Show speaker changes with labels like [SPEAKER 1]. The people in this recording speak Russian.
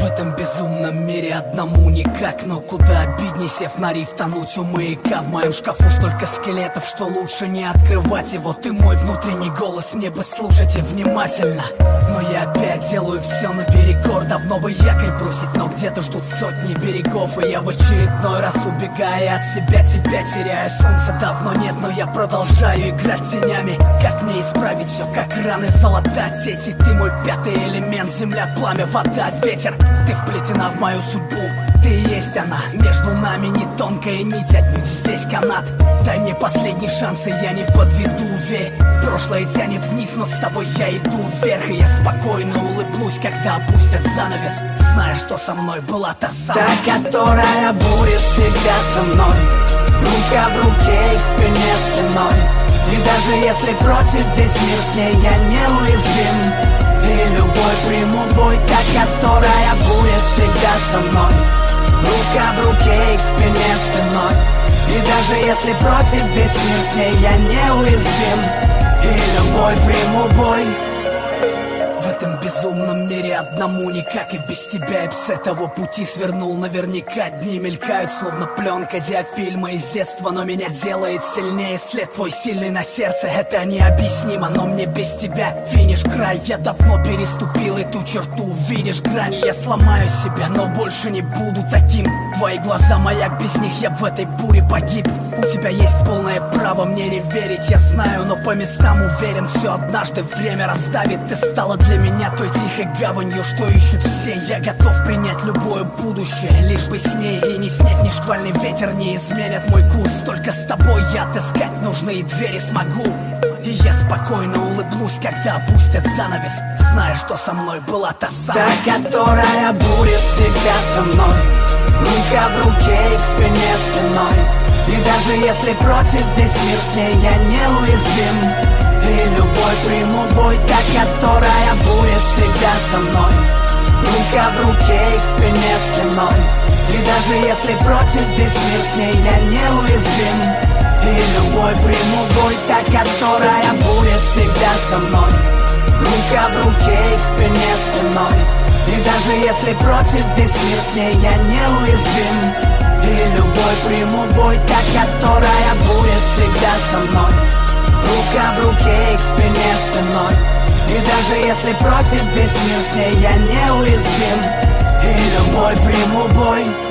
[SPEAKER 1] этом безумном мире одному никак, но куда обидней, сев на риф, тонуть у маяка. В моем шкафу столько скелетов, что лучше не открывать его. Ты мой внутренний голос, мне бы слушайте внимательно. Но я опять делаю все наперекор. Давно бы якорь бросить, но где-то ждут сотни берегов. И я в очередной раз, убегая от себя, тебя теряю. Солнца давно нет, но я продолжаю играть тенями. Как мне исправить все, как раны залатать сети? Ты мой пятый элемент, земля, пламя, вода, ветер. Ты вплетена в мою судьбу, ты и есть она. Между нами не тонкая нить, отнюдь здесь канат. Дай мне последний шанс, и я не подведу, верь. Прошлое тянет вниз, но с тобой я иду вверх. И я спокойно улыбнусь, когда опустят занавес, зная, что со мной была та самая, та, которая будет всегда со мной. Рука в руке и к спине спиной. И даже если против весь мир, с ней я неуязвим. И любой приму бой, та, которая будет всегда со мной. Рука в руке и к спине спиной. И даже если против весь мир, с ней я неуязвим. И любой приму бой. В этом безумном мире одному никак, и без тебя я б с этого пути свернул наверняка. Дни мелькают, словно пленка диафильма из детства, но меня делает сильнее след твой сильный на сердце. Это необъяснимо, но мне без тебя финиш, край. Я давно переступил эту черту, видишь грани. Я сломаю себя, но больше не буду таким. Твои глаза маяк, без них я в этой буре погиб. У тебя есть полное право мне не верить, я знаю, но по местам уверен, все однажды время расставит. Ты стала для меня той тихой гаванью, что ищут все. Я готов принять любое будущее, лишь бы с ней. И ни снег, ни шквальный ветер не изменят мой курс. Только с тобой я отыскать нужные двери смогу. И я спокойно улыбнусь, когда опустят занавес, зная, что со мной была та самая, та, которая будет всегда со мной. Рука в руке и к спине спиной. И даже если против весь мир, с ней я неуязвим. И любой приму бой, та, которая будет всегда со мной. Рука в руке и к спине спиной. И даже если против весь мир, с ней я неуязвим. И любой приму бой, та, которая будет всегда со мной. Рука в руке и к спине спиной. И даже если против весь мир, с ней я неуязвим. И любой приму бой, та, которая будет всегда со мной. Рука в руке и к спине спиной. И даже если против весь мир, с ней я неуязвим. И любой приму бой.